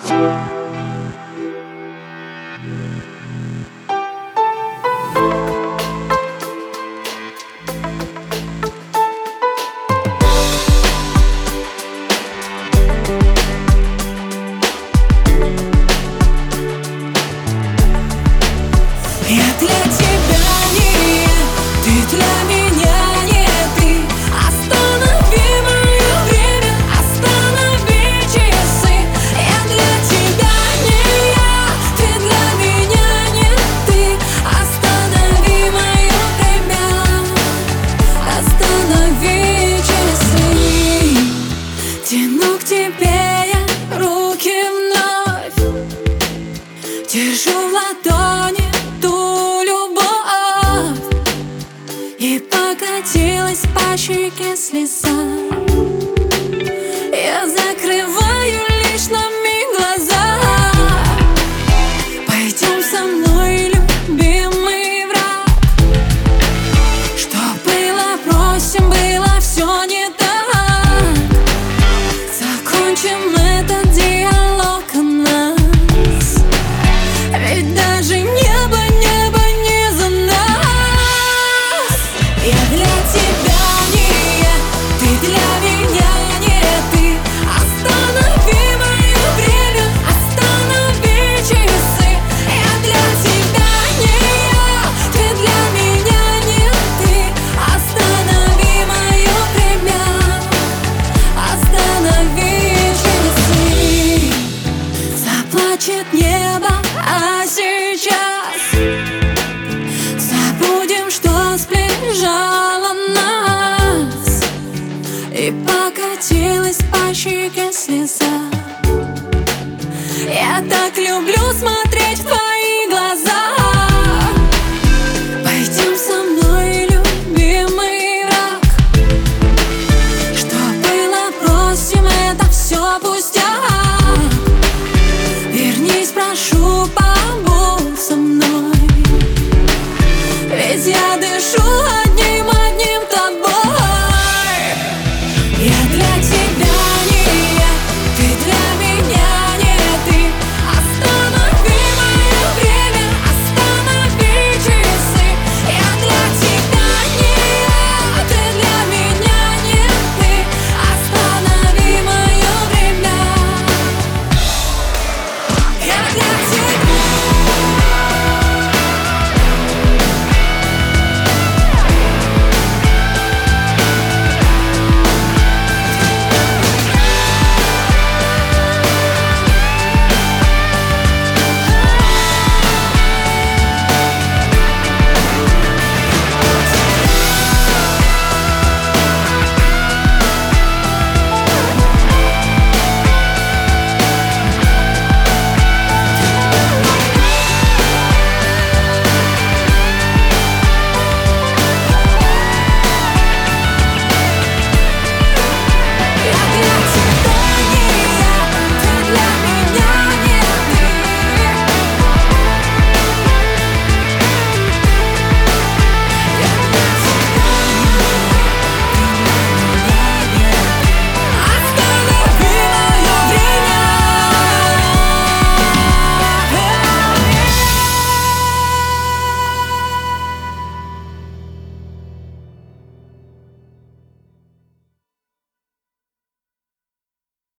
Я для тебя не я, ты для меня не ты. Останови мое время, останови часы. Я для тебя не я, ты для меня не ты. Останови мое время, останови часы. Тяну к тебе я руки вновь, держу в ладони ту любовь, и покатилась по щеке слеза. Я закрываю лишь на миг глаза. Пойдем со мной, любимый враг. Что было, бросим, было все не так. Закончим этот диалог о нас, ведь даже небо не за нас. Я для тебя не я, ты для меня не ты. Останови мое время, останови часы. Я для тебя не я, ты для меня не ты. Останови мое время, останови часы. Заплачет небо, а сейчас забудем, что сближало нас, и покатилась по щеке слеза. Я так люблю